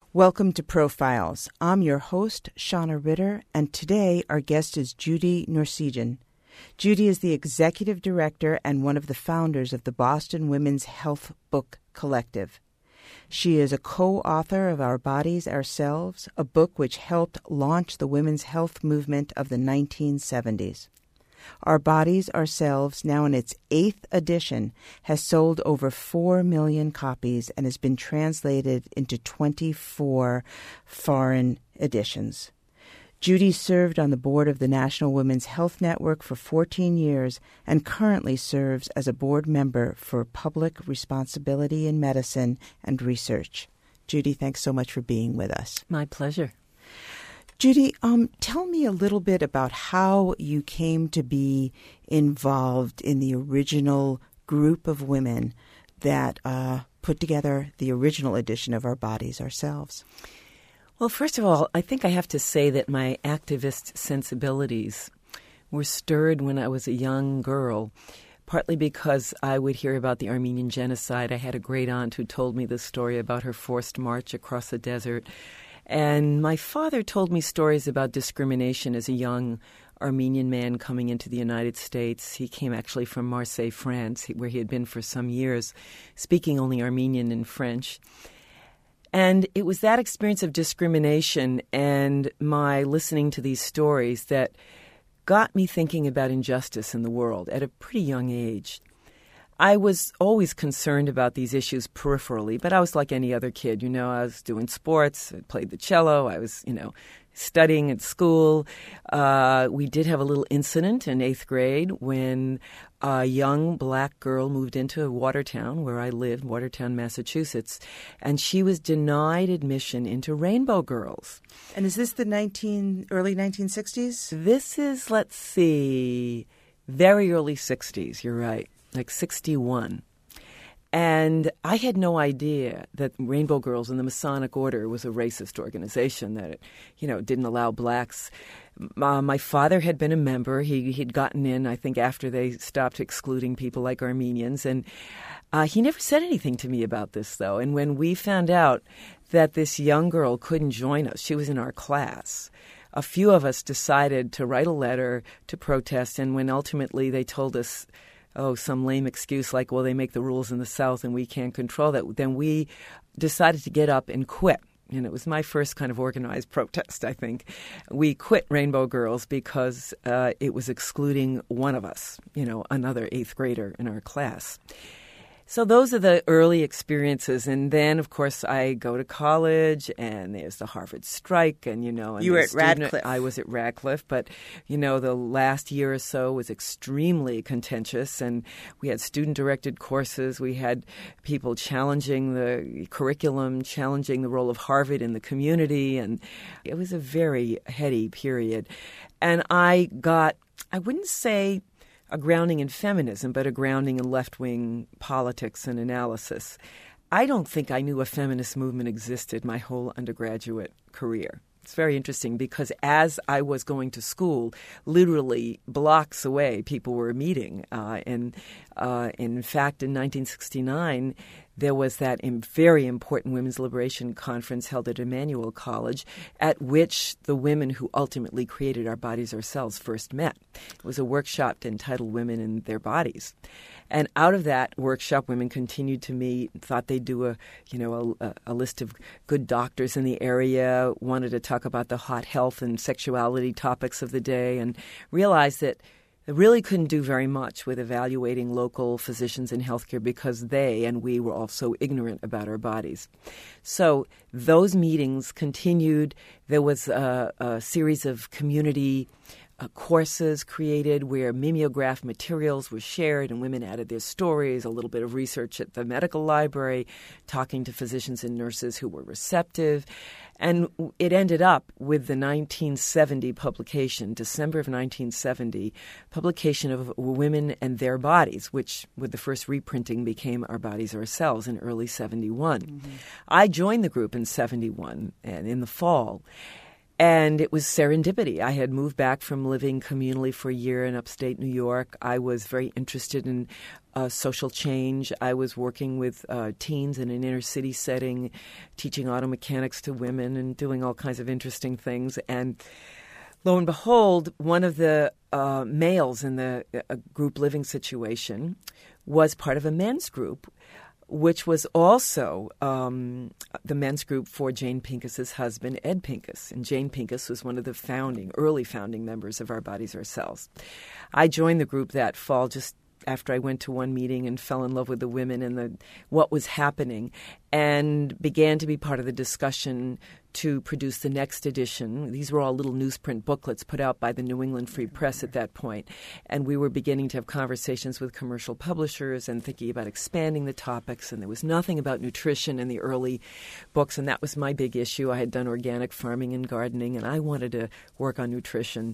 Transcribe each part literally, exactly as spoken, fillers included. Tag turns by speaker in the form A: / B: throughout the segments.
A: Welcome to Profiles. I'm your host, Shauna Ritter, and today our guest is Judy Nursejan. Judy is the executive director and one of the founders of the Boston Women's Health Book Collective. She is a co-author of Our Bodies, Ourselves, a book which helped launch the women's health movement of the nineteen seventies. Our Bodies, Ourselves, now in its eighth edition, has sold over four million copies and has been translated into twenty-four foreign editions. Judy served on the board of the National Women's Health Network for fourteen years and currently serves as a board member for Public Responsibility in Medicine and Research. Judy, thanks so much for being with us.
B: My pleasure.
A: Judy, um, tell me a little bit about how you came to be involved in the original group of women that uh, put together the original edition of Our Bodies, Ourselves.
B: Well, first of all, I think I have to say that my activist sensibilities were stirred when I was a young girl, partly because I would hear about the Armenian genocide. I had a great aunt who told me this story about her forced march across the desert. And my father told me stories about discrimination as a young Armenian man coming into the United States. He came actually from Marseille, France, where he had been for some years, speaking only Armenian and French. And it was that experience of discrimination and my listening to these stories that got me thinking about injustice in the world at a pretty young age. I was always concerned about these issues peripherally, but I was like any other kid. You know, I was doing sports, I played the cello, I was, you know, studying at school. Uh, we did have a little incident in eighth grade when a young black girl moved into Watertown, where I lived, Watertown, Massachusetts, and she was denied admission into Rainbow Girls.
A: And is this the nineteen early nineteen sixties?
B: This is, let's see, very early sixties, you're right. Like sixty-one. And I had no idea that Rainbow Girls and the Masonic Order was a racist organization, that it, you know, didn't allow blacks. Uh, my father had been a member. He, he'd gotten in, I think, after they stopped excluding people like Armenians. And uh, he never said anything to me about this, though. And when we found out that this young girl couldn't join us, she was in our class, a few of us decided to write a letter to protest. And when ultimately they told us, oh, some lame excuse like, well, they make the rules in the South and we can't control that, then we decided to get up and quit. And it was my first kind of organized protest, I think. We quit Rainbow Girls because uh, it was excluding one of us, you know, another eighth grader in our class. So those are the early experiences. And then, of course, I go to college, and there's the Harvard strike. And, you know, and
A: you were at
B: student,
A: Radcliffe.
B: I was at Radcliffe. But, you know, the last year or so was extremely contentious. And we had student-directed courses. We had people challenging the curriculum, challenging the role of Harvard in the community. And it was a very heady period. And I got, I wouldn't say a grounding in feminism, but a grounding in left-wing politics and analysis. I don't think I knew a feminist movement existed my whole undergraduate career. It's very interesting because as I was going to school, literally blocks away, people were meeting. Uh, and uh, in fact, in nineteen sixty-nine, there was that very important Women's Liberation Conference held at Emmanuel College, at which the women who ultimately created Our Bodies, Ourselves first met. It was a workshop entitled Women in Their Bodies. And out of that workshop, women continued to meet, thought they'd do a, you know, a, a list of good doctors in the area, wanted to talk about the hot health and sexuality topics of the day, and realized that they really couldn't do very much with evaluating local physicians in healthcare because they and we were all so ignorant about our bodies. So those meetings continued. There was a, a series of community Uh, courses created where mimeograph materials were shared and women added their stories, a little bit of research at the medical library, talking to physicians and nurses who were receptive. And it ended up with the nineteen seventy publication, December of nineteen seventy, publication of Women and Their Bodies, which with the first reprinting became Our Bodies, Ourselves in early seventy-one. Mm-hmm. I joined the group in seventy-one and in the fall. And it was serendipity. I had moved back from living communally for a year in upstate New York. I was very interested in uh, social change. I was working with uh, teens in an inner city setting, teaching auto mechanics to women and doing all kinds of interesting things. And lo and behold, one of the uh, males in the uh, group living situation was part of a men's group, which was also um, the men's group for Jane Pincus's husband, Ed Pincus. And Jane Pincus was one of the founding, early founding members of Our Bodies, Our Cells. I joined the group that fall just after I went to one meeting and fell in love with the women and the what was happening, and began to be part of the discussion to produce the next edition. These were all little newsprint booklets put out by the New England Free Press at that point. And we were beginning to have conversations with commercial publishers and thinking about expanding the topics. And there was nothing about nutrition in the early books, and that was my big issue. I had done organic farming and gardening, and I wanted to work on nutrition.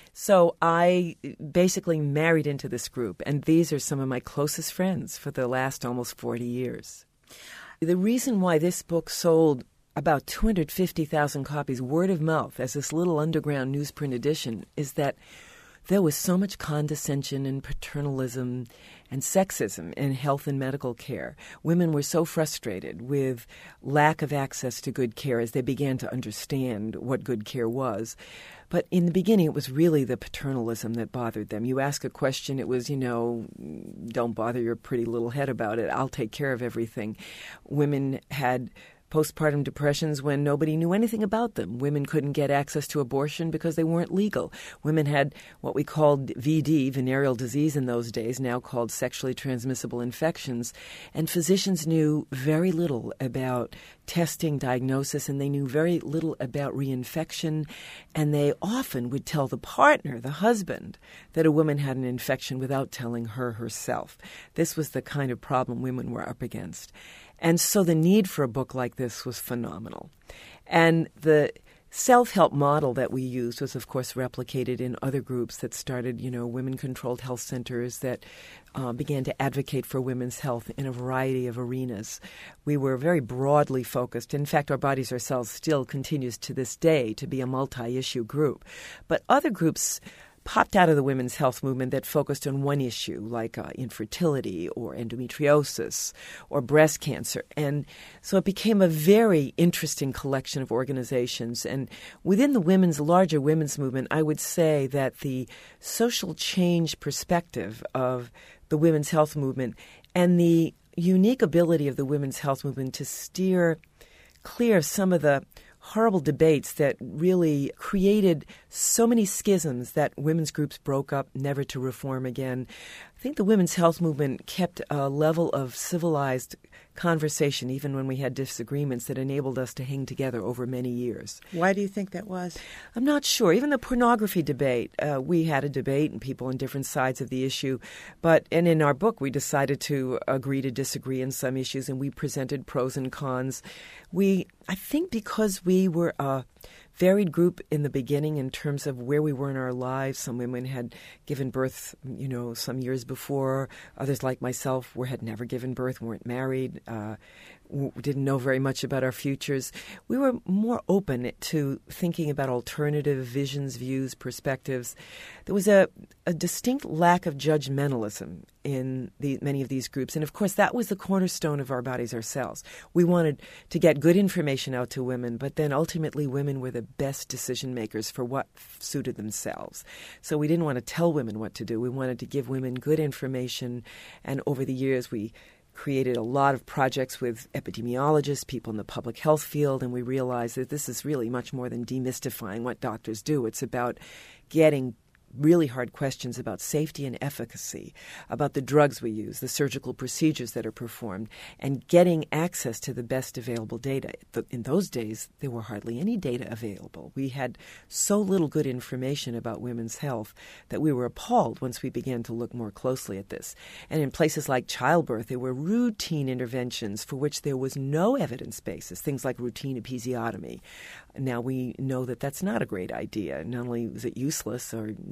B: So I basically married into this group, and these are some of my closest friends for the last almost forty years. The reason why this book sold about two hundred fifty thousand copies word of mouth as this little underground newsprint edition is that there was so much condescension and paternalism and sexism in health and medical care. Women were so frustrated with lack of access to good care as they began to understand what good care was. But in the beginning, it was really the paternalism that bothered them. You ask a question, it was, you know, don't bother your pretty little head about it. I'll take care of everything. Women had postpartum depressions when nobody knew anything about them. Women couldn't get access to abortion because they weren't legal. Women had what we called V D, venereal disease in those days, now called sexually transmissible infections. And physicians knew very little about testing, diagnosis, and they knew very little about reinfection. And they often would tell the partner, the husband, that a woman had an infection without telling her herself. This was the kind of problem women were up against. And so the need for a book like this was phenomenal. And the self-help model that we used was, of course, replicated in other groups that started, you know, women-controlled health centers that uh, began to advocate for women's health in a variety of arenas. We were very broadly focused. In fact, Our Bodies, Our Cells still continues to this day to be a multi-issue group. But other groups popped out of the women's health movement that focused on one issue, like uh, infertility or endometriosis or breast cancer. And so it became a very interesting collection of organizations. And within the women's, larger women's movement, I would say that the social change perspective of the women's health movement and the unique ability of the women's health movement to steer clear some of the horrible debates that really created so many schisms that women's groups broke up, never to reform again. I think the women's health movement kept a level of civilized conversation, even when we had disagreements, that enabled us to hang together over many years.
A: Why do you think that was?
B: I'm not sure. Even the pornography debate, uh, we had a debate and people on different sides of the issue. But and in our book, we decided to agree to disagree in some issues, and we presented pros and cons. We, I think because we were a varied group in the beginning in terms of where we were in our lives. Some women had given birth, you know, some years before. Others, like myself, were had never given birth, weren't married, uh, w- didn't know very much about our futures. We were more open to thinking about alternative visions, views, perspectives. There was a, a distinct lack of judgmentalism in the, many of these groups. And, of course, that was the cornerstone of Our Bodies, Our Cells. We wanted to get good information out to women, but then ultimately women were the best decision makers for what suited themselves. So we didn't want to tell women what to do. We wanted to give women good information. And over the years, we created a lot of projects with epidemiologists, people in the public health field, and we realized that this is really much more than demystifying what doctors do. It's about getting really hard questions about safety and efficacy, about the drugs we use, the surgical procedures that are performed, and getting access to the best available data. In those days, there were hardly any data available. We had so little good information about women's health that we were appalled once we began to look more closely at this. And in places like childbirth, there were routine interventions for which there was no evidence basis, things like routine episiotomy. Now we know that that's not a great idea. Not only is it useless or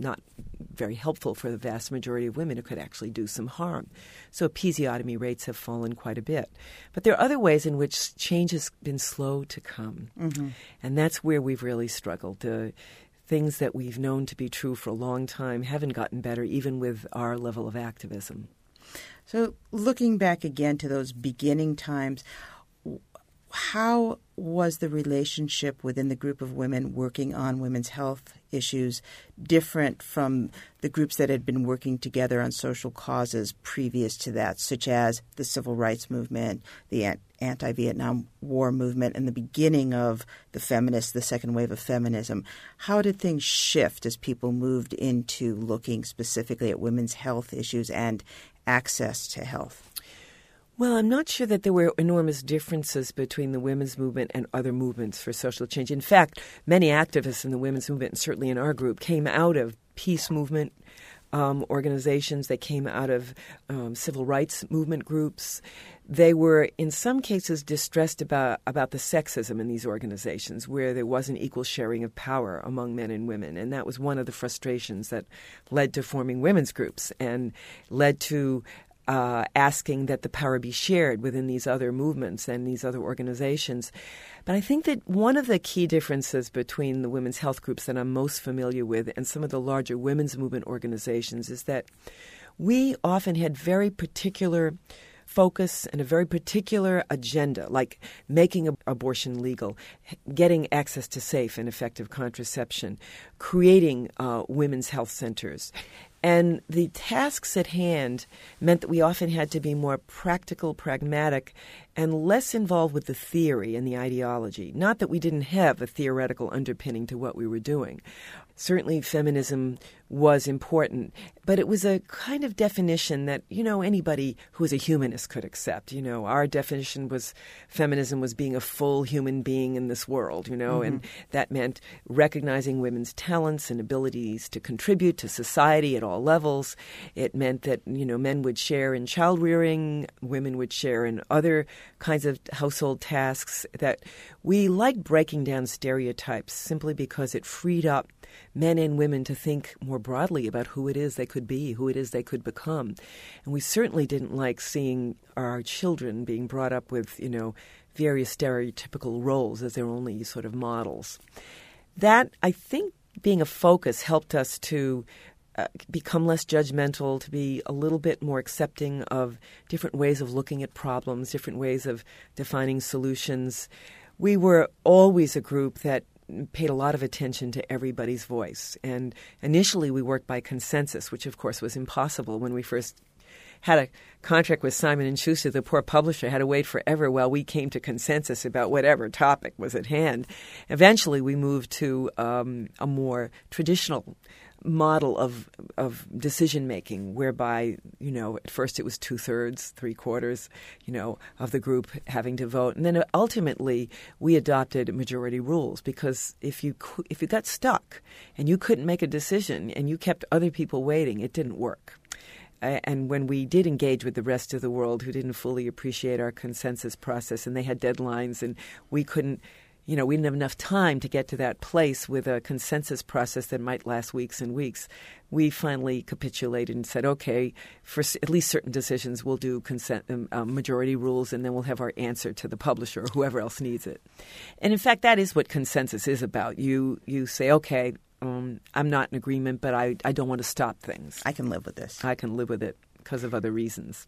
B: not very helpful for the vast majority of women. It could actually do some harm. So episiotomy rates have fallen quite a bit. But there are other ways in which change has been slow to come. Mm-hmm. And that's where we've really struggled. Uh, things that we've known to be true for a long time haven't gotten better, even with our level of activism.
A: So looking back again to those beginning times, how was the relationship within the group of women working on women's health issues different from the groups that had been working together on social causes previous to that, such as the civil rights movement, the anti-Vietnam War movement, and the beginning of the feminists, the second wave of feminism? How did things shift as people moved into looking specifically at women's health issues and access to health?
B: Well, I'm not sure that there were enormous differences between the women's movement and other movements for social change. In fact, many activists in the women's movement, and certainly in our group, came out of peace movement um, organizations. They came out of um, civil rights movement groups. They were, in some cases, distressed about, about the sexism in these organizations, where there wasn't equal sharing of power among men and women. And that was one of the frustrations that led to forming women's groups and led to Uh, asking that the power be shared within these other movements and these other organizations. But I think that one of the key differences between the women's health groups that I'm most familiar with and some of the larger women's movement organizations is that we often had very particular focus and a very particular agenda, like making ab- abortion legal, getting access to safe and effective contraception, creating uh, women's health centers. And the tasks at hand meant that we often had to be more practical, pragmatic, and less involved with the theory and the ideology. Not that we didn't have a theoretical underpinning to what we were doing. Certainly feminism was important, but it was a kind of definition that, you know, anybody who was a humanist could accept. You know, our definition was feminism was being a full human being in this world, you know, mm-hmm. and that meant recognizing women's talents and abilities to contribute to society at all levels. It meant that, you know, men would share in child rearing, women would share in other kinds of household tasks, that we liked breaking down stereotypes simply because it freed up men and women to think more broadly about who it is they could be, who it is they could become. And we certainly didn't like seeing our children being brought up with, you know, various stereotypical roles as their only sort of models. That, I think, being a focus helped us to uh, become less judgmental, to be a little bit more accepting of different ways of looking at problems, different ways of defining solutions. We were always a group that paid a lot of attention to everybody's voice. And initially we worked by consensus, which of course was impossible when we first had a contract with Simon and Schuster. The poor publisher had to wait forever while we came to consensus about whatever topic was at hand. Eventually we moved to um, a more traditional model of of decision making, whereby, you know, at first it was two thirds, three quarters, you know, of the group having to vote, and then ultimately we adopted majority rules, because if you if you got stuck and you couldn't make a decision and you kept other people waiting, it didn't work. And when we did engage with the rest of the world who didn't fully appreciate our consensus process, and they had deadlines, and we couldn't. You know, we didn't have enough time to get to that place with a consensus process that might last weeks and weeks. We finally capitulated and said, okay, for at least certain decisions, we'll do consent, um, um, majority rules, and then we'll have our answer to the publisher or whoever else needs it. And in fact, that is what consensus is about. You you say, okay, um, I'm not in agreement, but I, I don't want to stop things.
A: I can live with this.
B: I can live with it because of other reasons.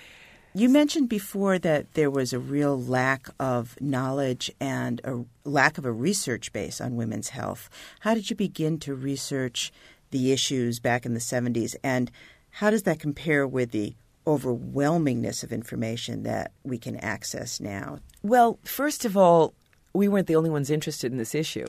A: You mentioned before that there was a real lack of knowledge and a lack of a research base on women's health. How did you begin to research the issues back in the seventies, and how does that compare with the overwhelmingness of information that we can access now?
B: Well, first of all, we weren't the only ones interested in this issue.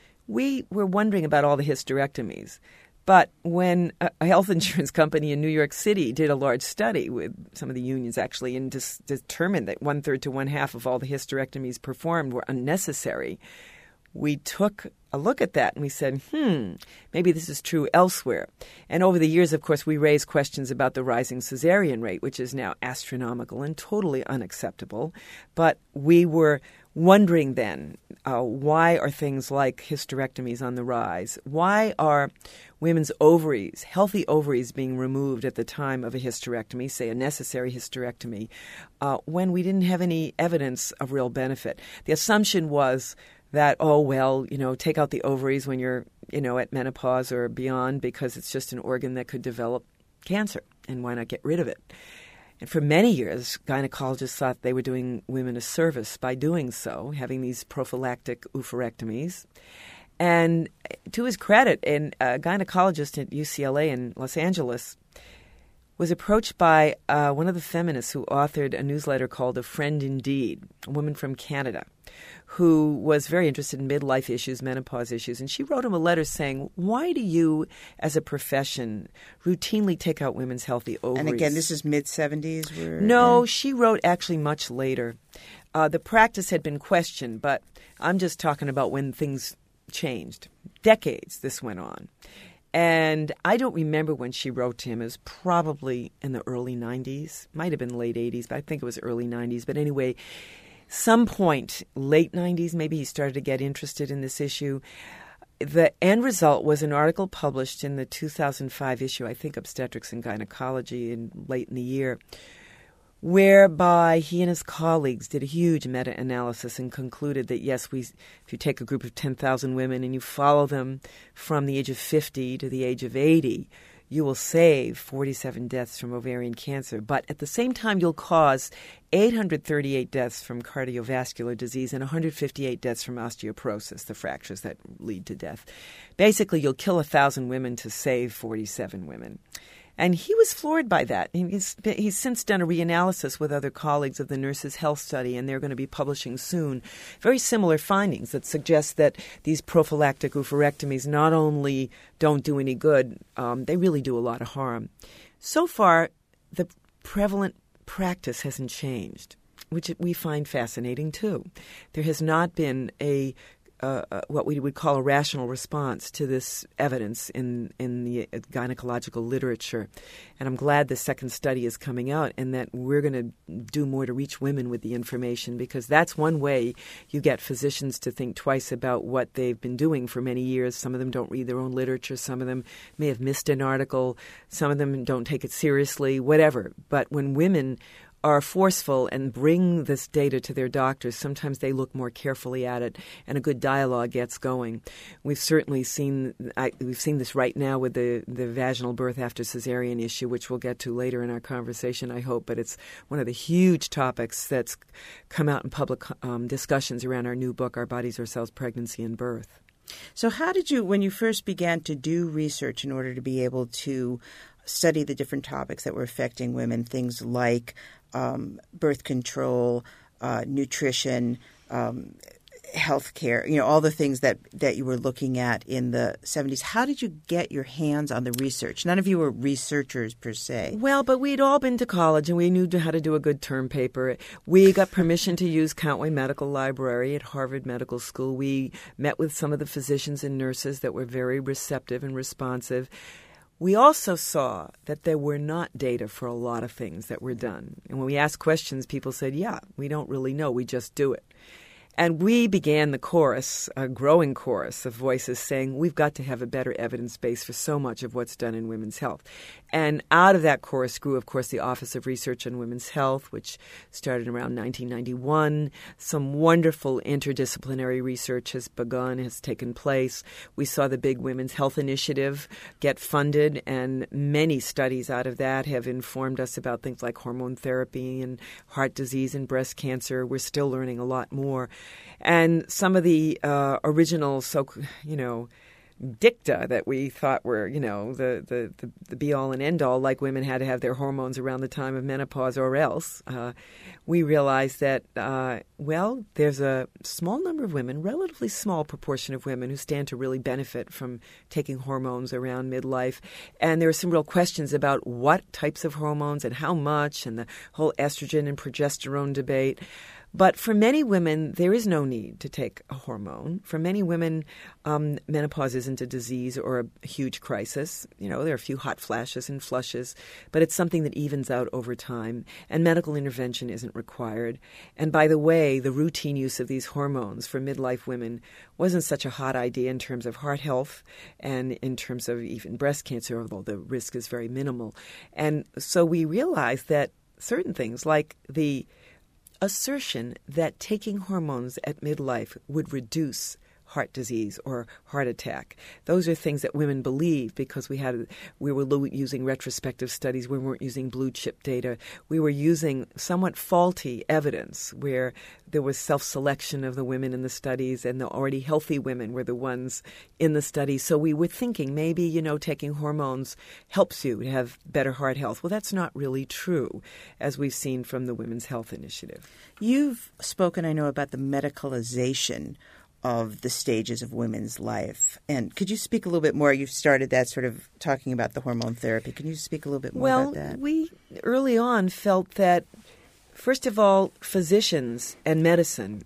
B: We were wondering about all the hysterectomies. But when a health insurance company in New York City did a large study with some of the unions actually and dis- determined that one-third to one-half of all the hysterectomies performed were unnecessary, we took a look at that and we said, hmm, maybe this is true elsewhere. And over the years, of course, we raised questions about the rising cesarean rate, which is now astronomical and totally unacceptable. But we were wondering then, uh, why are things like hysterectomies on the rise? Why are women's ovaries, healthy ovaries, being removed at the time of a hysterectomy, say a necessary hysterectomy, uh, when we didn't have any evidence of real benefit? The assumption was that, oh, well, you know, take out the ovaries when you're, you know, at menopause or beyond because it's just an organ that could develop cancer, and why not get rid of it? And for many years, gynecologists thought they were doing women a service by doing so, having these prophylactic oophorectomies. And to his credit, an, a gynecologist at U C L A in Los Angeles was approached by uh, one of the feminists who authored a newsletter called A Friend Indeed, a woman from Canada, who was very interested in midlife issues, menopause issues. And she wrote him a letter saying, why do you, as a profession, routinely take out women's healthy ovaries?
A: And again, this is mid-seventies?
B: No, she wrote actually much later. Uh, the practice had been questioned, but I'm just talking about when things changed. Decades this went on. And I don't remember when she wrote to him. It was probably in the early nineties. Might have been late eighties, but I think it was early nineties. But anyway, some point, late nineties, maybe he started to get interested in this issue. The end result was an article published in the two thousand five issue, I think Obstetrics and Gynecology, in late in the year, whereby he and his colleagues did a huge meta-analysis and concluded that, yes, we, if you take a group of ten thousand women and you follow them from the age of fifty to the age of eighty, you will save forty-seven deaths from ovarian cancer. But at the same time, you'll cause eight hundred thirty-eight deaths from cardiovascular disease and one hundred fifty-eight deaths from osteoporosis, the fractures that lead to death. Basically, you'll kill one thousand women to save forty-seven women. And he was floored by that. He's, he's since done a reanalysis with other colleagues of the Nurses' Health Study, and they're going to be publishing soon very similar findings that suggest that these prophylactic oophorectomies not only don't do any good, um, they really do a lot of harm. So far, the prevalent practice hasn't changed, which we find fascinating too. There has not been a Uh, uh, what we would call a rational response to this evidence in, in the gynecological literature. And I'm glad the second study is coming out and that we're going to do more to reach women with the information, because that's one way you get physicians to think twice about what they've been doing for many years. Some of them don't read their own literature. Some of them may have missed an article. Some of them don't take it seriously, whatever. But when women are forceful and bring this data to their doctors, sometimes they look more carefully at it, and a good dialogue gets going. We've certainly seen I, we've seen this right now with the, the vaginal birth after cesarean issue, which we'll get to later in our conversation, I hope. But it's one of the huge topics that's come out in public um, discussions around our new book, Our Bodies, Ourselves, Pregnancy and Birth.
A: So how did you, when you first began to do research in order to be able to study the different topics that were affecting women, things like um, birth control, uh, nutrition, um, health care, you know, all the things that, that you were looking at in the seventies. How did you get your hands on the research? None of you were researchers per se.
B: Well, but we'd all been to college and we knew how to do a good term paper. We got permission to use Countway Medical Library at Harvard Medical School. We met with some of the physicians and nurses that were very receptive and responsive. We also saw that there were not data for a lot of things that were done. And when we asked questions, people said, yeah, we don't really know. We just do it. And we began the chorus, a growing chorus of voices saying we've got to have a better evidence base for so much of what's done in women's health. And out of that chorus grew, of course, the Office of Research on Women's Health, which started around nineteen ninety-one. Some wonderful interdisciplinary research has begun, has taken place. We saw the big Women's Health Initiative get funded, and many studies out of that have informed us about things like hormone therapy and heart disease and breast cancer. We're still learning a lot more. And some of the uh, original, so you know, dicta that we thought were, you know, the, the, the, the be-all and end-all, like women had to have their hormones around the time of menopause or else, uh, we realized that, uh, well, there's a small number of women, relatively small proportion of women, who stand to really benefit from taking hormones around midlife. And there are some real questions about what types of hormones and how much, and the whole estrogen and progesterone debate. But for many women, there is no need to take a hormone. For many women, um, menopause isn't a disease or a huge crisis. You know, there are a few hot flashes and flushes, but it's something that evens out over time, and medical intervention isn't required. And by the way, the routine use of these hormones for midlife women wasn't such a hot idea in terms of heart health and in terms of even breast cancer, although the risk is very minimal. And so we realized that certain things like the assertion that taking hormones at midlife would reduce heart disease or heart attack. Those are things that women believe because we had we were using retrospective studies. We weren't using blue chip data. We were using somewhat faulty evidence where there was self-selection of the women in the studies, and the already healthy women were the ones in the studies. So we were thinking maybe, you know, taking hormones helps you to have better heart health. Well, that's not really true, as we've seen from the Women's Health Initiative.
A: You've spoken, I know, about the medicalization of the stages of women's life. And could you speak a little bit more? You've started that sort of talking about the hormone therapy. Can you speak a little bit more
B: well,
A: about that?
B: Well, we early on felt that, first of all, physicians and medicine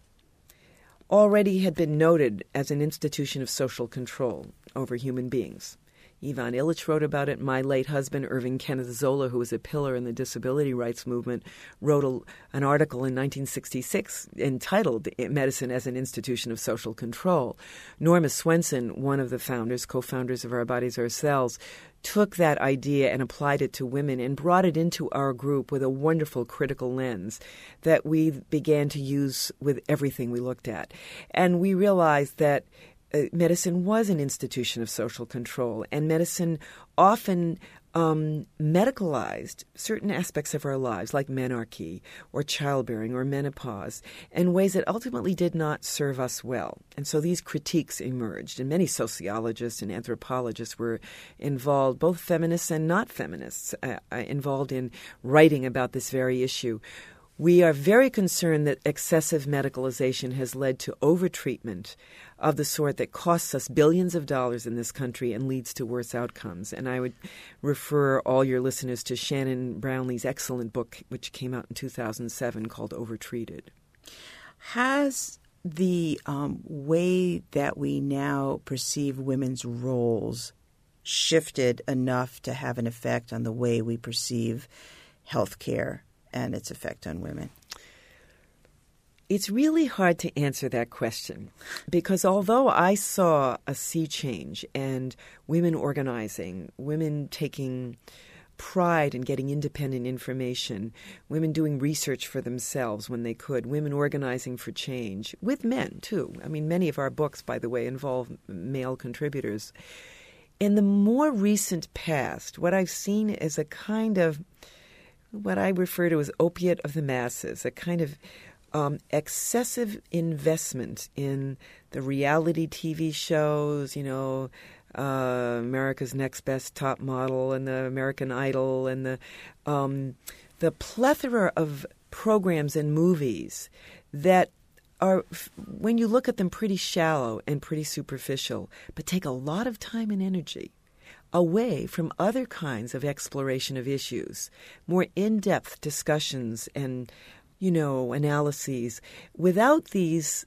B: already had been noted as an institution of social control over human beings. Ivan Illich wrote about it. My late husband, Irving Kenneth Zola, who was a pillar in the disability rights movement, wrote a, an article in nineteen sixty-six entitled Medicine as an Institution of Social Control. Norma Swenson, one of the founders, co-founders of Our Bodies, Our Cells, took that idea and applied it to women and brought it into our group with a wonderful critical lens that we began to use with everything we looked at. And we realized that Uh, medicine was an institution of social control, and medicine often um, medicalized certain aspects of our lives, like menarche or childbearing or menopause, in ways that ultimately did not serve us well. And so these critiques emerged, and many sociologists and anthropologists were involved, both feminists and not feminists, uh, uh, involved in writing about this very issue. We are very concerned that excessive medicalization has led to overtreatment of the sort that costs us billions of dollars in this country and leads to worse outcomes. And I would refer all your listeners to Shannon Brownlee's excellent book, which came out in two thousand seven, called Overtreated.
A: Has the um, way that we now perceive women's roles shifted enough to have an effect on the way we perceive health care and its effect on women?
B: It's really hard to answer that question because although I saw a sea change and women organizing, women taking pride in getting independent information, women doing research for themselves when they could, women organizing for change, with men too. I mean, many of our books, by the way, involve male contributors. In the more recent past, what I've seen is a kind of what I refer to as opiate of the masses, a kind of um, excessive investment in the reality T V shows, you know, uh, America's Next Best Top Model and the American Idol and the um, the plethora of programs and movies that are, when you look at them, pretty shallow and pretty superficial, but take a lot of time and energy away from other kinds of exploration of issues, more in-depth discussions and, you know, analyses. Without these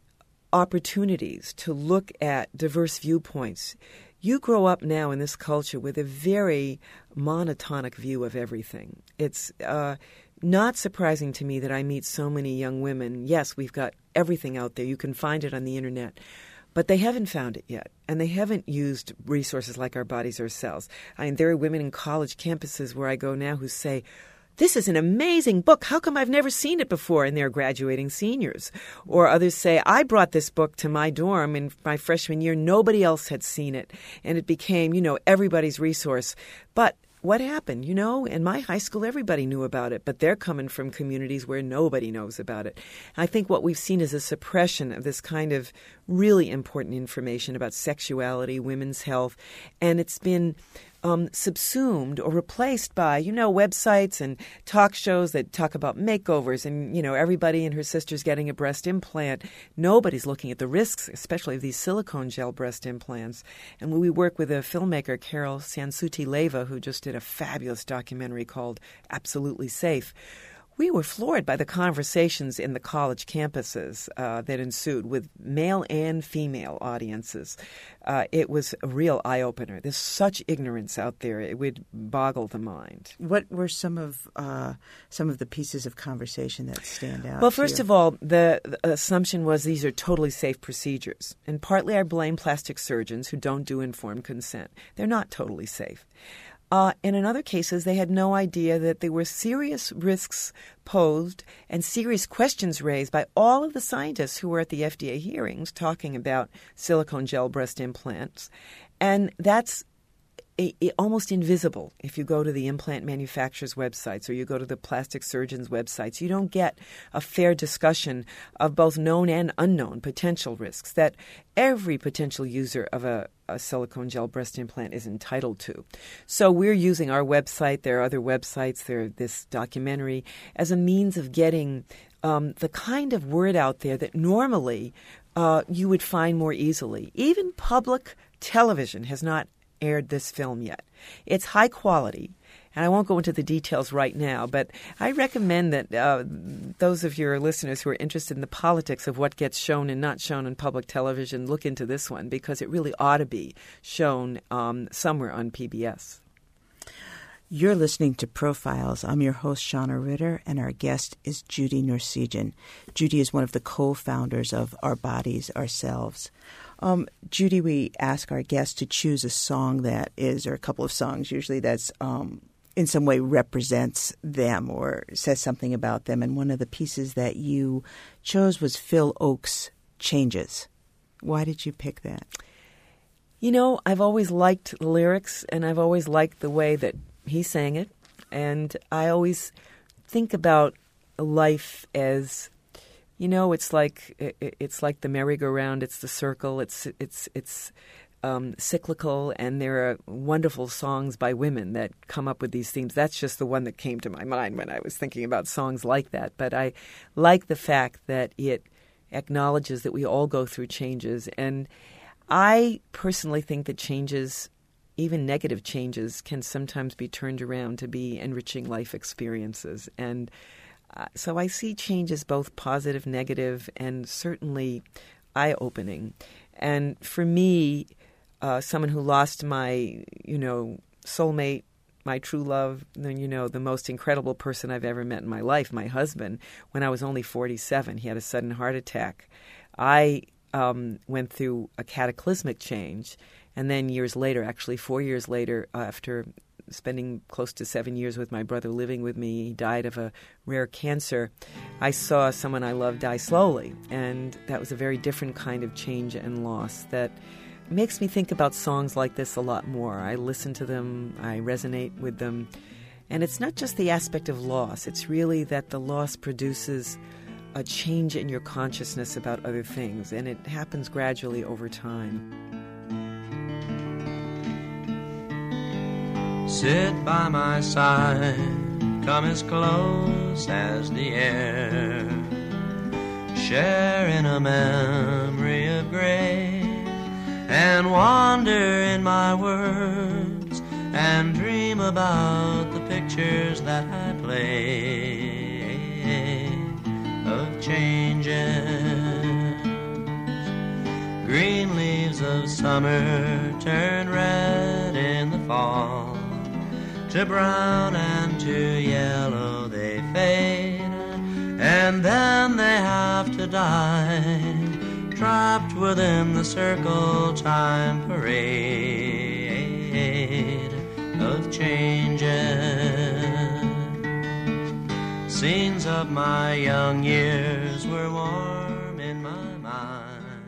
B: opportunities to look at diverse viewpoints, you grow up now in this culture with a very monotonic view of everything. It's uh, not surprising to me that I meet so many young women. Yes, we've got everything out there. You can find it on the internet. But they haven't found it yet, and they haven't used resources like Our Bodies, Our Cells. I mean, there are women in college campuses where I go now who say, this is an amazing book. How come I've never seen it before? And they're graduating seniors. Or others say, I brought this book to my dorm in my freshman year. Nobody else had seen it. And it became, you know, everybody's resource. But what happened? You know, in my high school, everybody knew about it, but they're coming from communities where nobody knows about it. I think what we've seen is a suppression of this kind of really important information about sexuality, women's health, and it's been um, subsumed or replaced by, you know, websites and talk shows that talk about makeovers and, you know, everybody and her sister's getting a breast implant. Nobody's looking at the risks, especially of these silicone gel breast implants. And when we work with a filmmaker, Carol Sansuti Leva, who just did a fabulous documentary called Absolutely Safe, we were floored by the conversations in the college campuses uh, that ensued with male and female audiences. Uh, it was a real eye-opener. There's such ignorance out there; it would boggle the mind.
A: What were some of uh, some of the pieces of conversation that stand out?
B: Well, first of all, the, the assumption was these are totally safe procedures, and partly I blame plastic surgeons who don't do informed consent. They're not totally safe. Uh, and in other cases, they had no idea that there were serious risks posed and serious questions raised by all of the scientists who were at the F D A hearings talking about silicone gel breast implants. And that's a, a, almost invisible if you go to the implant manufacturers' websites or you go to the plastic surgeons' websites. You don't get a fair discussion of both known and unknown potential risks that every potential user of a a silicone gel breast implant is entitled to. So we're using our website, there are other websites, there this documentary, as a means of getting um, the kind of word out there that normally uh, you would find more easily. Even public television has not aired this film yet. It's high quality. And I won't go into the details right now, but I recommend that uh, those of your listeners who are interested in the politics of what gets shown and not shown on public television look into this one, because it really ought to be shown um, somewhere on P B S.
A: You're listening to Profiles. I'm your host, Shauna Ritter, and our guest is Judy Norsijan. Judy is one of the co-founders of Our Bodies, Ourselves. Um, Judy, we ask our guests to choose a song that is, or a couple of songs usually, that's um, in some way represents them or says something about them. And one of the pieces that you chose was Phil Ochs' Changes. Why did you pick that?
B: You know, I've always liked the lyrics, and I've always liked the way that he sang it. And I always think about life as, you know, it's like it's like the merry-go-round. It's the circle. It's it's it's um, cyclical, and there are wonderful songs by women that come up with these themes. That's just the one that came to my mind when I was thinking about songs like that. But I like the fact that it acknowledges that we all go through changes, and I personally think that changes, even negative changes, can sometimes be turned around to be enriching life experiences. And Uh, so I see change as both positive, negative, and certainly eye-opening. And for me, uh, someone who lost my, you know, soulmate, my true love, you know, the most incredible person I've ever met in my life, my husband, when I was only forty-seven. He had a sudden heart attack. I um, went through a cataclysmic change. And then years later, actually four years later, uh, after spending close to seven years with my brother living with me, he died of a rare cancer. I saw someone I loved die slowly, and that was a very different kind of change and loss that makes me think about songs like this a lot more. I listen to them, I resonate with them, and it's not just the aspect of loss. It's really that the loss produces a change in your consciousness about other things, and it happens gradually over time.
C: Sit by my side, come as close as the air, share in a memory of grace, and wander in my words, and dream about the pictures that I play of changes. Green leaves of summer turn red in the fall, to brown and to yellow they fade, and then they have to die, trapped within the circle time parade of changes. Scenes of my young years were warm in my mind.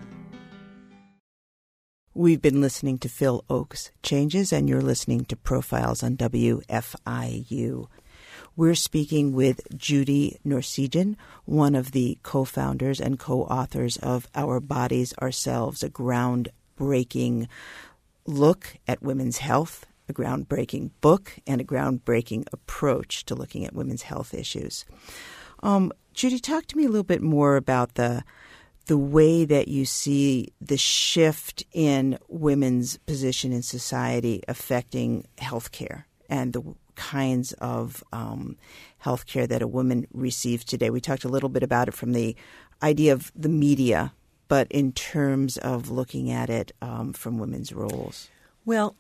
A: We've been listening to Phil Ochs' Changes, and you're listening to Profiles on W F I U. We're speaking with Judy Norsijan, one of the co-founders and co-authors of Our Bodies, Ourselves, a groundbreaking look at women's health, a groundbreaking book, and a groundbreaking approach to looking at women's health issues. Um, Judy, talk to me a little bit more about the the way that you see the shift in women's position in society affecting healthcare and the kinds of um, health care that a woman receives today? We talked a little bit about it from the idea of the media, but in terms of looking at it um, from women's roles.
B: Well,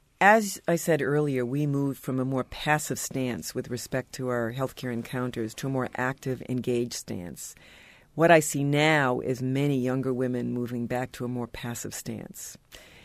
B: as I said earlier, we moved from a more passive stance with respect to our healthcare encounters to a more active, engaged stance. What I see now is many younger women moving back to a more passive stance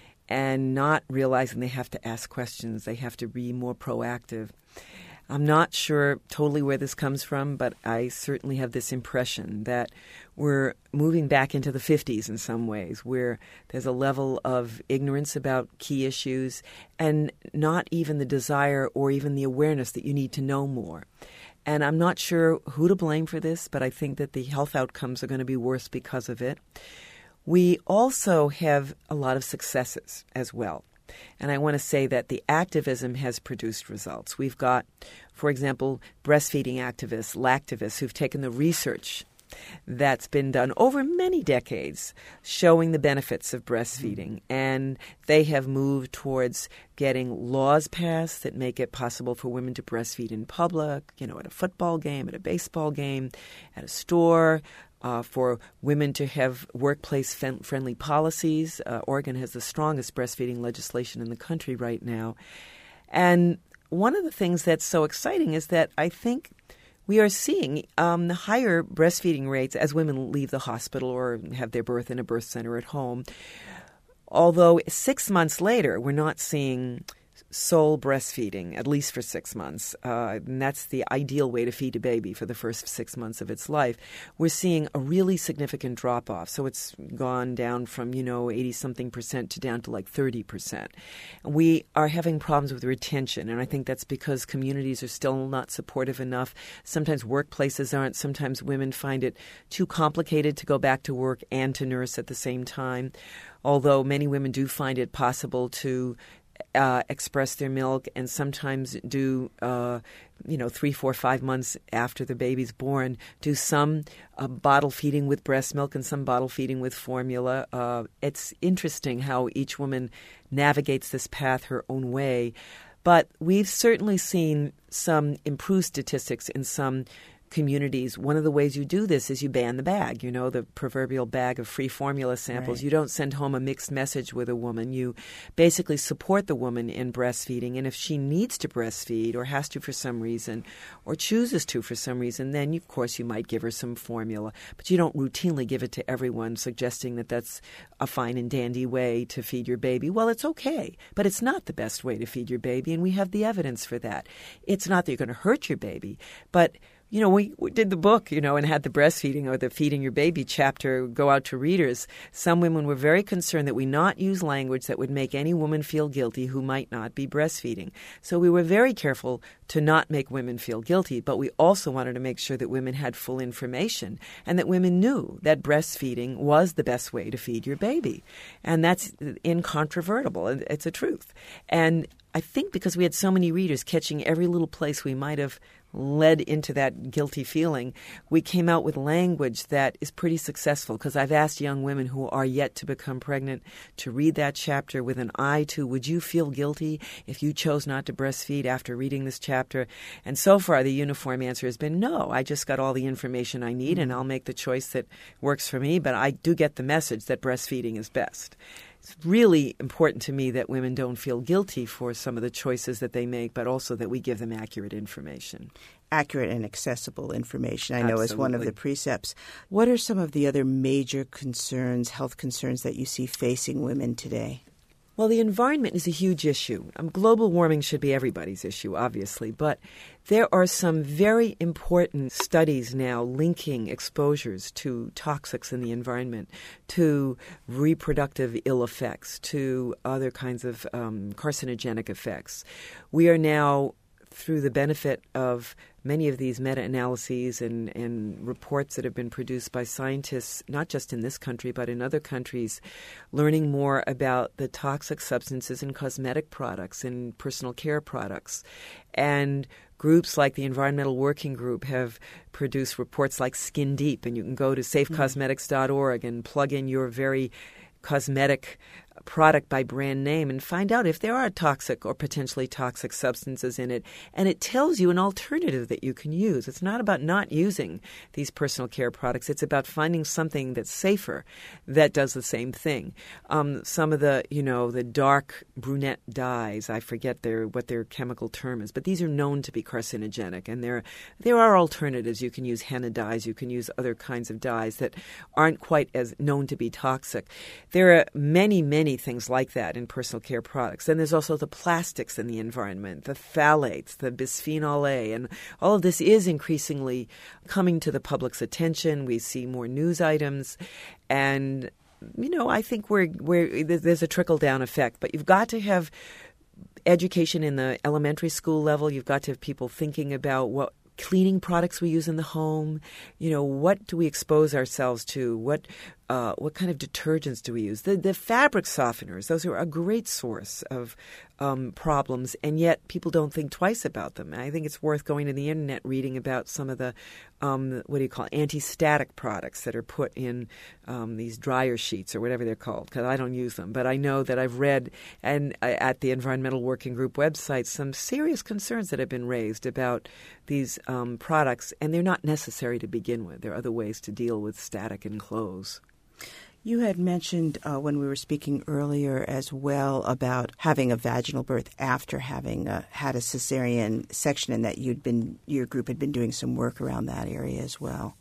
B: and not realizing they have to ask questions. They have to be more proactive. I'm not sure totally where this comes from, but I certainly have this impression that we're moving back into the fifties in some ways, where there's a level of ignorance about key issues and not even the desire or even the awareness that you need to know more. And I'm not sure who to blame for this, but I think that the health outcomes are going to be worse because of it. We also have a lot of successes as well. And I want to say that the activism has produced results. We've got, for example, breastfeeding activists, lactivists, who've taken the research that's been done over many decades showing the benefits of breastfeeding. And they have moved towards getting laws passed that make it possible for women to breastfeed in public, you know, at a football game, at a baseball game, at a store, Uh, for women to have workplace-friendly policies. Uh, Oregon has the strongest breastfeeding legislation in the country right now. And one of the things that's so exciting is that I think we are seeing um, the higher breastfeeding rates as women leave the hospital or have their birth in a birth center at home. Although six months later, we're not seeing sole breastfeeding, at least for six months. Uh, and that's the ideal way to feed a baby for the first six months of its life. We're seeing a really significant drop-off. So it's gone down from, you know, eighty-something percent to down to like thirty percent. We are having problems with retention, and I think that's because communities are still not supportive enough. Sometimes workplaces aren't. Sometimes women find it too complicated to go back to work and to nurse at the same time, although many women do find it possible to Uh, express their milk and sometimes do, uh, you know, three, four, five months after the baby's born, do some uh, bottle feeding with breast milk and some bottle feeding with formula. Uh, it's interesting how each woman navigates this path her own way. But we've certainly seen some improved statistics in some communities. One of the ways you do this is you ban the bag, you know, the proverbial bag of free formula samples.
A: Right.
B: You don't send home a mixed message with a woman. You basically support the woman in breastfeeding. And if she needs to breastfeed or has to for some reason or chooses to for some reason, then, of course, you might give her some formula. But you don't routinely give it to everyone, suggesting that that's a fine and dandy way to feed your baby. Well, it's okay, but it's not the best way to feed your baby, and we have the evidence for that. It's not that you're going to hurt your baby, but you know, we, we did the book, you know, and had the breastfeeding or the feeding your baby chapter go out to readers. Some women were very concerned that we not use language that would make any woman feel guilty who might not be breastfeeding. So we were very careful to not make women feel guilty, but we also wanted to make sure that women had full information and that women knew that breastfeeding was the best way to feed your baby. And that's incontrovertible. It's a truth. And I think because we had so many readers catching every little place we might have led into that guilty feeling, we came out with language that is pretty successful, because I've asked young women who are yet to become pregnant to read that chapter with an eye to, would you feel guilty if you chose not to breastfeed after reading this chapter? And so far, the uniform answer has been, no, I just got all the information I need and I'll make the choice that works for me, but I do get the message that breastfeeding is best. It's really important to me that women don't feel guilty for some of the choices that they make, but also that we give them accurate information.
A: Accurate and accessible information, I know,
B: Absolutely.
A: is one of the precepts. What are some of the other major concerns, health concerns, that you see facing women today?
B: Well, the environment is a huge issue. Um, global warming should be everybody's issue, obviously, but there are some very important studies now linking exposures to toxics in the environment, to reproductive ill effects, to other kinds of um, carcinogenic effects. We are now, through the benefit of many of these meta-analyses and, and reports that have been produced by scientists, not just in this country, but in other countries, learning more about the toxic substances in cosmetic products and personal care products. And groups like the Environmental Working Group have produced reports like Skin Deep, and you can go to safe cosmetics dot org and plug in your very cosmetic product by brand name and find out if there are toxic or potentially toxic substances in it. And it tells you an alternative that you can use. It's not about not using these personal care products. It's about finding something that's safer that does the same thing. Um, some of the, you know, the dark brunette dyes, I forget their what their chemical term is, but these are known to be carcinogenic. And there, there are alternatives. You can use henna dyes. You can use other kinds of dyes that aren't quite as known to be toxic. There are many, many things like that in personal care products. Then there's also the plastics in the environment, the phthalates, the bisphenol A, and all of this is increasingly coming to the public's attention. We see more news items, and you know, I think we're we're there's a trickle-down effect. But you've got to have education in the elementary school level. You've got to have people thinking about what cleaning products we use in the home. You know, what do we expose ourselves to? What uh, what kind of detergents do we use? The the fabric softeners, those are a great source of um, problems, and yet people don't think twice about them. I think it's worth going to the internet, reading about some of the, um, what do you call it, anti-static products that are put in um, these dryer sheets or whatever they're called, because I don't use them. But I know that I've read and uh, at the Environmental Working Group website some serious concerns that have been raised about these um, products, and they're not necessary to begin with. There are other ways to deal with static in clothes.
A: You had mentioned uh, when we were speaking earlier as well about having a vaginal birth after having uh, had a cesarean section, and that you'd been your group had been doing some work around that area as well.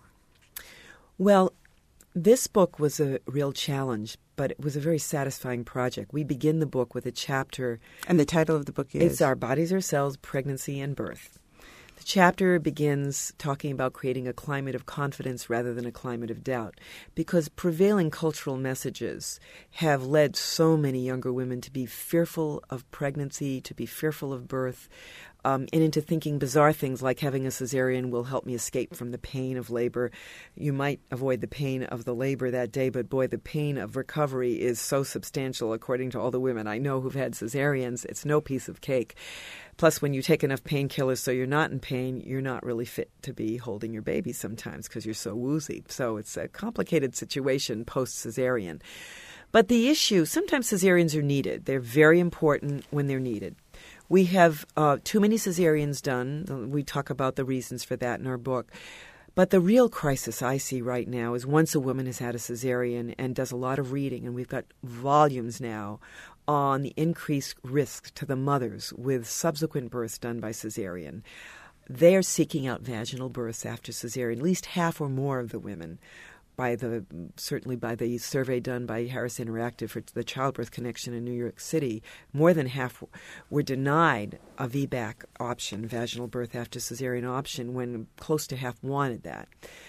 B: Well, this book was a real challenge, but it was a very satisfying project. We begin the book with a chapter.
A: And the title of the book is?
B: It's Our Bodies, Our Cells, Pregnancy, and Birth. The chapter begins talking about creating a climate of confidence rather than a climate of doubt, because prevailing cultural messages have led so many younger women to be fearful of pregnancy, to be fearful of birth, um, and into thinking bizarre things like having a cesarean will help me escape from the pain of labor. You might avoid the pain of the labor that day, but boy, the pain of recovery is so substantial, according to all the women I know who've had cesareans. It's no piece of cake. Plus, when you take enough painkillers so you're not in pain, you're not really fit to be holding your baby sometimes because you're so woozy. So it's a complicated situation post-cesarean. But the issue, sometimes cesareans are needed. They're very important when they're needed. We have uh, too many cesareans done. We talk about the reasons for that in our book. But the real crisis I see right now is once a woman has had a cesarean and does a lot of reading, and we've got volumes now on the increased risk to the mothers with subsequent births done by cesarean. They're seeking out vaginal births after cesarean, at least half or more of the women. By the certainly by the survey done by Harris Interactive for the Childbirth Connection in New York City, more than half were denied a V BAC option, vaginal birth after cesarean option, when close to half wanted that.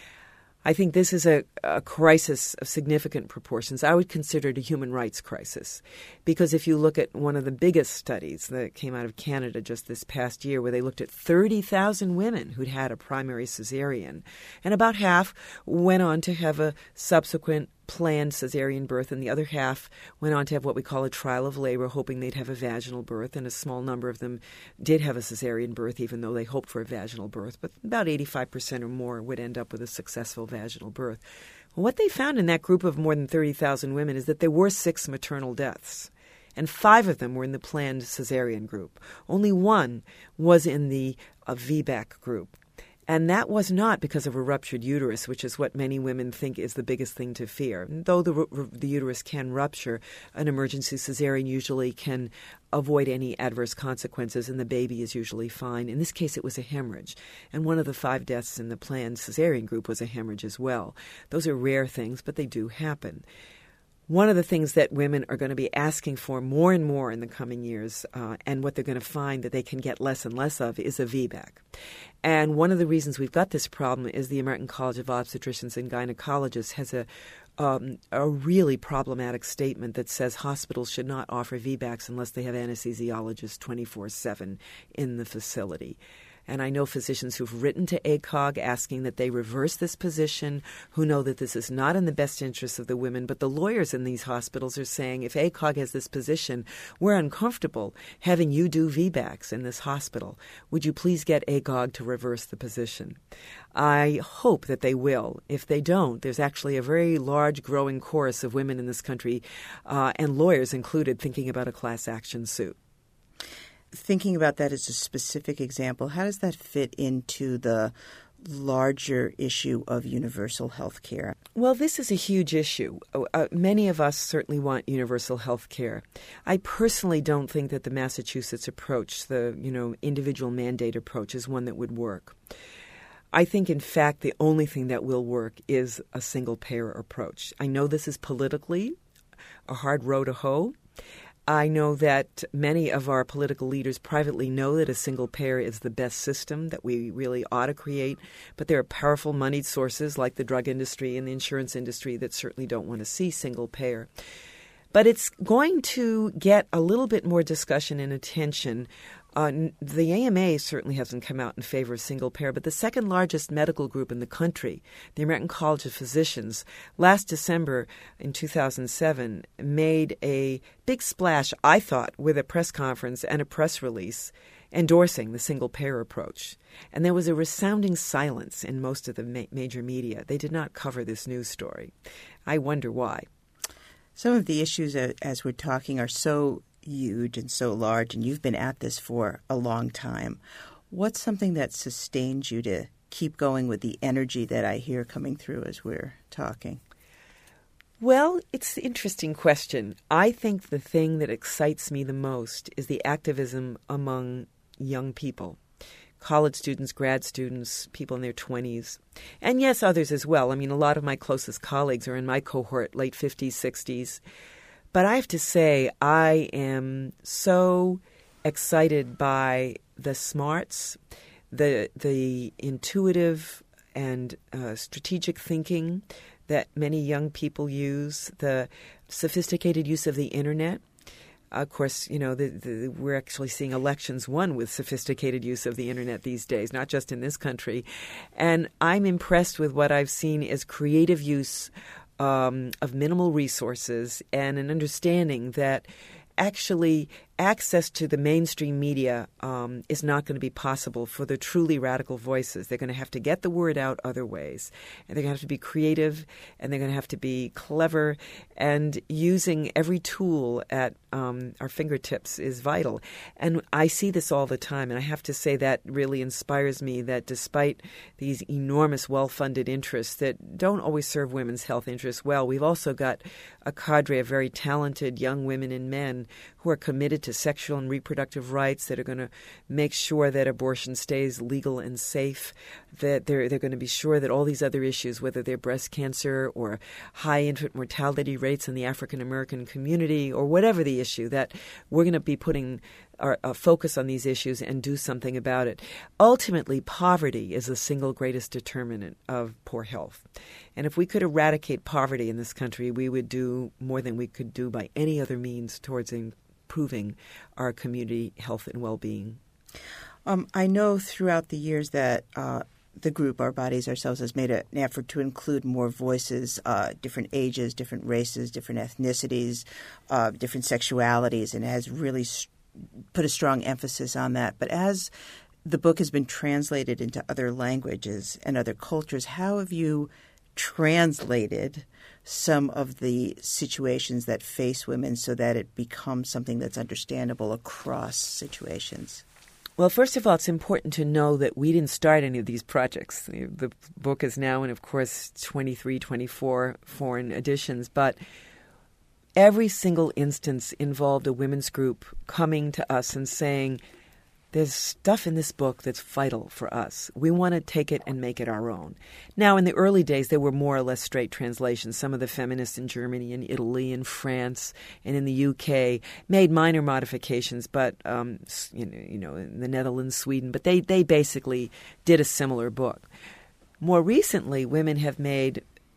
B: I think this is a, a crisis of significant proportions. I would consider it a human rights crisis, because if you look at one of the biggest studies that came out of Canada just this past year, where they looked at thirty thousand women who'd had a primary cesarean, and about half went on to have a subsequent planned cesarean birth, and the other half went on to have what we call a trial of labor, hoping they'd have a vaginal birth, and a small number of them did have a cesarean birth, even though they hoped for a vaginal birth. But about eighty-five percent or more would end up with a successful vaginal birth. What they found in that group of more than thirty thousand women is that there were six maternal deaths, and five of them were in the planned cesarean group. Only one was in the uh, V BAC group. And that was not because of a ruptured uterus, which is what many women think is the biggest thing to fear. Though the, the uterus can rupture, an emergency cesarean usually can avoid any adverse consequences, and the baby is usually fine. In this case, it was a hemorrhage. And one of the five deaths in the planned cesarean group was a hemorrhage as well. Those are rare things, but they do happen. One of the things that women are going to be asking for more and more in the coming years, uh, and what they're going to find that they can get less and less of, is a V BAC. And one of the reasons we've got this problem is the American College of Obstetricians and Gynecologists has a um, a really problematic statement that says hospitals should not offer V BACs unless they have anesthesiologists twenty-four seven in the facility. And I know physicians who've written to A C O G asking that they reverse this position, who know that this is not in the best interest of the women. But the lawyers in these hospitals are saying, if A C O G has this position, we're uncomfortable having you do V BACs in this hospital. Would you please get A C O G to reverse the position? I hope that they will. If they don't, there's actually a very large growing chorus of women in this country, uh, and lawyers included, thinking about a class action suit.
A: Thinking about that as a specific example, how does that fit into the larger issue of universal health care?
B: Well, this is a huge issue. Uh, many of us certainly want universal health care. I personally don't think that the Massachusetts approach, the you know individual mandate approach, is one that would work. I think, in fact, the only thing that will work is a single-payer approach. I know this is politically a hard row to hoe. I know that many of our political leaders privately know that a single payer is the best system that we really ought to create, but there are powerful moneyed sources like the drug industry and the insurance industry that certainly don't want to see single payer. But it's going to get a little bit more discussion and attention. Uh, the A M A certainly hasn't come out in favor of single payer, but the second largest medical group in the country, the American College of Physicians, last December in two thousand seven made a big splash, I thought, with a press conference and a press release endorsing the single payer approach. And there was a resounding silence in most of the ma- major media. They did not cover this news story. I wonder why.
A: Some of the issues, uh, as we're talking, are so huge and so large, and you've been at this for a long time. What's something that sustains you to keep going with the energy that I hear coming through as we're talking?
B: Well, it's an interesting question. I think the thing that excites me the most is the activism among young people. College students, grad students, people in their twenties, and yes, others as well. I mean, a lot of my closest colleagues are in my cohort, late fifties, sixties. But I have to say, I am so excited by the smarts, the the intuitive and uh, strategic thinking that many young people use, the sophisticated use of the Internet. Of course, you know, the, the, we're actually seeing elections won with sophisticated use of the Internet these days, not just in this country. And I'm impressed with what I've seen as creative use Um, of minimal resources and an understanding that actually access to the mainstream media um, is not going to be possible for the truly radical voices. They're going to have to get the word out other ways. And they're going to have to be creative, and they're going to have to be clever, and using every tool at um, our fingertips is vital. And I see this all the time, and I have to say that really inspires me that despite these enormous well-funded interests that don't always serve women's health interests well, we've also got a cadre of very talented young women and men who are committed to sexual and reproductive rights, that are going to make sure that abortion stays legal and safe, that they're, they're going to be sure that all these other issues, whether they're breast cancer or high infant mortality rates in the African-American community or whatever the issue, that we're going to be putting our uh, focus on these issues and do something about it. Ultimately, poverty is the single greatest determinant of poor health. And if we could eradicate poverty in this country, we would do more than we could do by any other means towards improving our community health and well-being.
A: Um, I know throughout the years that uh, the group, Our Bodies, Ourselves, has made a, an effort to include more voices, uh, different ages, different races, different ethnicities, uh, different sexualities, and it has really st- put a strong emphasis on that. But as the book has been translated into other languages and other cultures, how have you translated some of the situations that face women so that it becomes something that's understandable across situations?
B: Well, first of all, it's important to know that we didn't start any of these projects. The book is now in, of course, twenty-three, twenty-four foreign editions, but every single instance involved a women's group coming to us and saying, there's stuff in this book that's vital for us. We want to take it and make it our own. Now, in the early days, there were more or less straight translations. Some of the feminists in Germany and Italy and France and in the U K made minor modifications, but, um, you know, you know, in the Netherlands, Sweden, but they, they basically did a similar book. More recently, women have made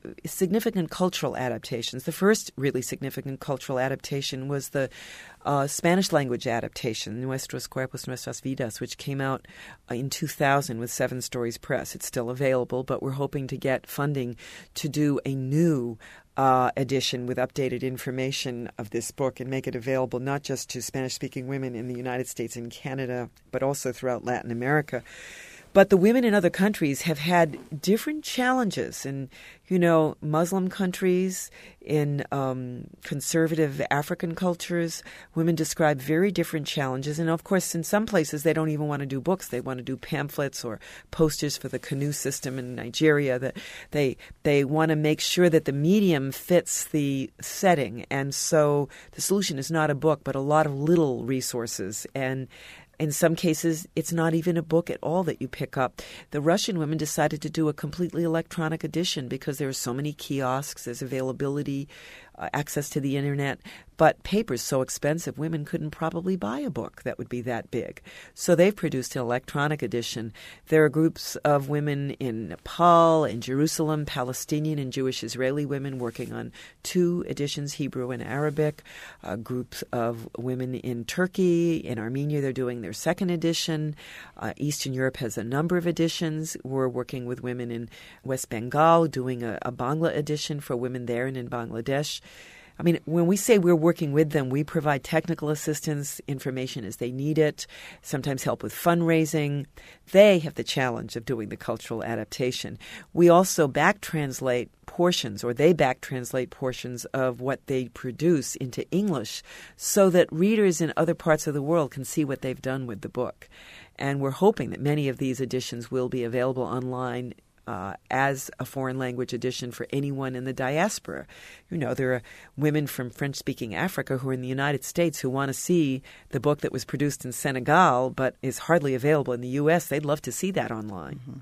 B: significant cultural adaptations. The first really significant cultural adaptation was the uh, Spanish language adaptation, Nuestros Cuerpos, Nuestras Vidas, which came out in two thousand with Seven Stories Press. It's still available, but we're hoping to get funding to do a new uh, edition with updated information of this book and make it available not just to Spanish-speaking women in the United States and Canada, but also throughout Latin America. But the women in other countries have had different challenges. In, you know, Muslim countries, in um, conservative African cultures, women describe very different challenges. And, of course, in some places, they don't even want to do books. They want to do pamphlets or posters for the canoe system in Nigeria. That they they want to make sure that the medium fits the setting. And so the solution is not a book, but a lot of little resources. And in some cases, it's not even a book at all that you pick up. The Russian women decided to do a completely electronic edition because there are so many kiosks, there's availability, uh, access to the internet. But paper's so expensive, women couldn't probably buy a book that would be that big. So they've produced an electronic edition. There are groups of women in Nepal, in Jerusalem, Palestinian and Jewish Israeli women working on two editions, Hebrew and Arabic. Uh, groups of women in Turkey, in Armenia, they're doing their second edition. Uh, Eastern Europe has a number of editions. We're working with women in West Bengal, doing a, a Bangla edition for women there and in Bangladesh. I mean, when we say we're working with them, we provide technical assistance, information as they need it, sometimes help with fundraising. They have the challenge of doing the cultural adaptation. We also back translate portions, or they back translate portions of what they produce into English so that readers in other parts of the world can see what they've done with the book. And we're hoping that many of these editions will be available online Uh, as a foreign language edition for anyone in the diaspora. You know, there are women from French-speaking Africa who are in the United States who want to see the book that was produced in Senegal but is hardly available in the U S. They'd love to see that online.
A: Mm-hmm.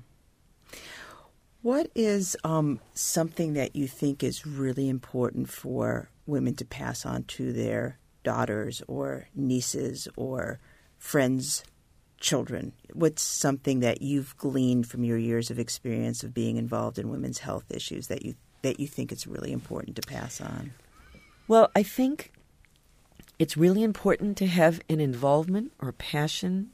A: What is um, something that you think is really important for women to pass on to their daughters or nieces or friends' children? What's something that you've gleaned from your years of experience of being involved in women's health issues that you that you think it's really important to pass on?
B: Well, I think it's really important to have an involvement or passion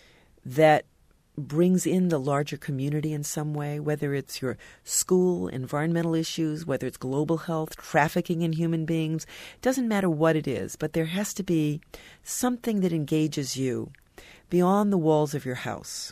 B: that brings in the larger community in some way, whether it's your school, environmental issues, whether it's global health, trafficking in human beings. It doesn't matter what it is, but there has to be something that engages you beyond the walls of your house.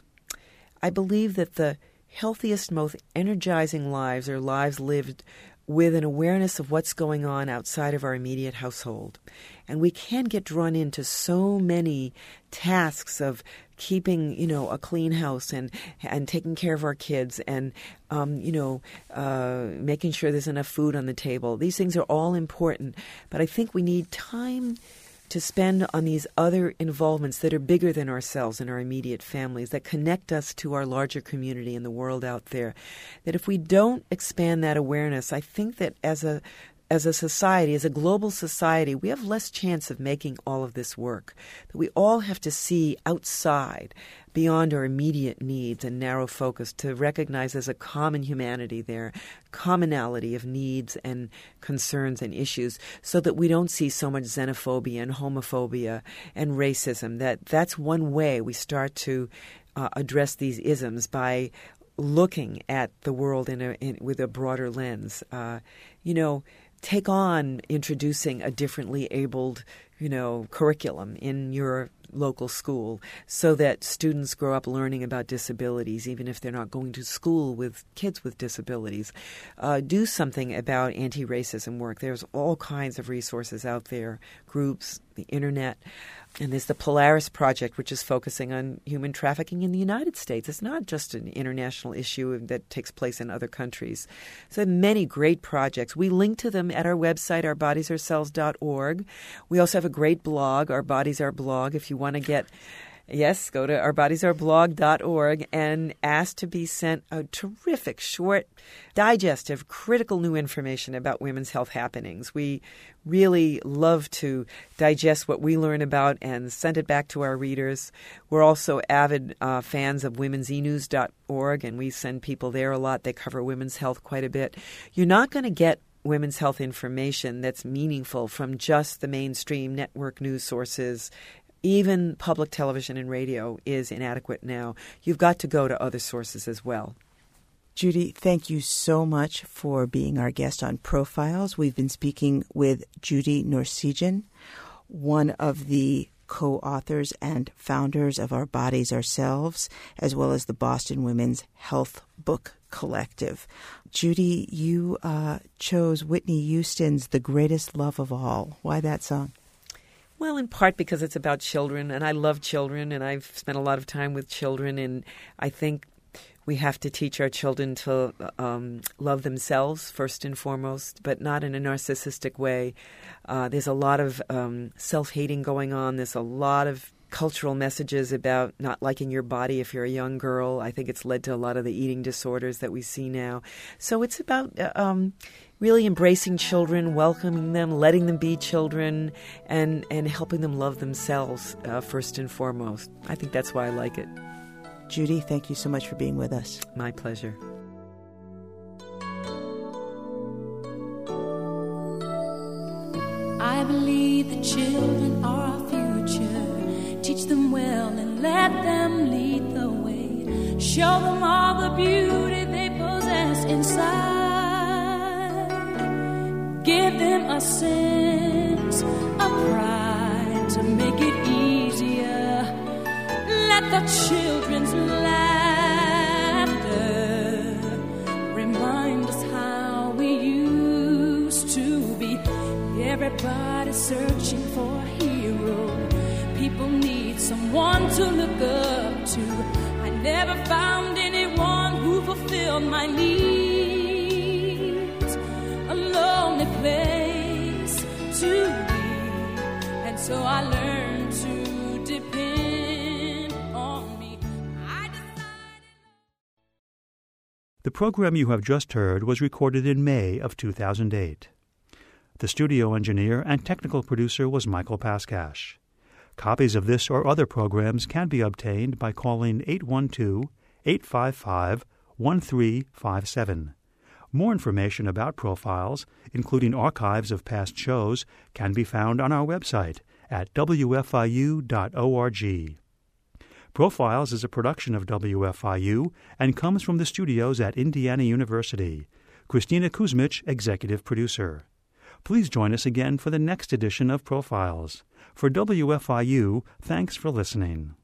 B: I believe that the healthiest, most energizing lives are lives lived with an awareness of what's going on outside of our immediate household. And we can get drawn into so many tasks of keeping, you know, a clean house and and taking care of our kids and, um, you know, uh, making sure there's enough food on the table. These things are all important. But I think we need time to spend on these other involvements that are bigger than ourselves and our immediate families, that connect us to our larger community and the world out there. That if we don't expand that awareness, I think that as a as a society, as a global society, we have less chance of making all of this work. That we all have to see outside, beyond our immediate needs and narrow focus, to recognize there's a common humanity there, commonality of needs and concerns and issues, so that we don't see so much xenophobia and homophobia and racism. That that's one way we start to uh, address these isms, by looking at the world in a, in, with a broader lens. Uh, you know, take on introducing a differently abled, you know, curriculum in your local school so that students grow up learning about disabilities, even if they're not going to school with kids with disabilities. Uh, do something about anti-racism work. There's all kinds of resources out there, groups, the internet. And there's the Polaris Project, which is focusing on human trafficking in the United States. It's not just an international issue that takes place in other countries. So many great projects. We link to them at our website, our bodies ourselves dot org. We also have a great blog, Our Bodies Our Blog, if you want to get Yes, go to our bodies are blog dot org and ask to be sent a terrific, short, digest of critical new information about women's health happenings. We really love to digest what we learn about and send it back to our readers. We're also avid uh, fans of womens e news dot org, and we send people there a lot. They cover women's health quite a bit. You're not going to get women's health information that's meaningful from just the mainstream network news sources. Even public television and radio is inadequate now. You've got to go to other sources as well.
A: Judy, thank you so much for being our guest on Profiles. We've been speaking with Judy Norsijan, one of the co-authors and founders of Our Bodies Ourselves, as well as the Boston Women's Health Book Collective. Judy, you uh, chose Whitney Houston's The Greatest Love of All. Why that song?
B: Well, in part because it's about children, and I love children, and I've spent a lot of time with children, and I think we have to teach our children to um, love themselves first and foremost, but not in a narcissistic way. Uh, there's a lot of um, self-hating going on. There's a lot of cultural messages about not liking your body if you're a young girl. I think it's led to a lot of the eating disorders that we see now. So it's about um, really embracing children, welcoming them, letting them be children, and, and helping them love themselves uh, first and foremost. I think that's why I like it.
A: Judy, thank you so much for being with us.
B: My pleasure.
D: I believe the children are our future. Teach them well and let them lead the way. Show them all the beauty they possess inside. Give them a sense of pride to make it easier. Let the children's laughter remind us how we used to be. Everybody's searching for a hero. People need someone to look up to. I never found anyone who fulfilled my needs. A lonely place to be. And so I learned to depend on me. I decided...
E: The program you have just heard was recorded in May of two thousand eight. The studio engineer and technical producer was Michael Paskash. Copies of this or other programs can be obtained by calling eight one two, eight five five, one three five seven. More information about Profiles, including archives of past shows, can be found on our website at w f i u dot org. Profiles is a production of W F I U and comes from the studios at Indiana University. Christina Kuzmich, executive producer. Please join us again for the next edition of Profiles. For W F I U, thanks for listening.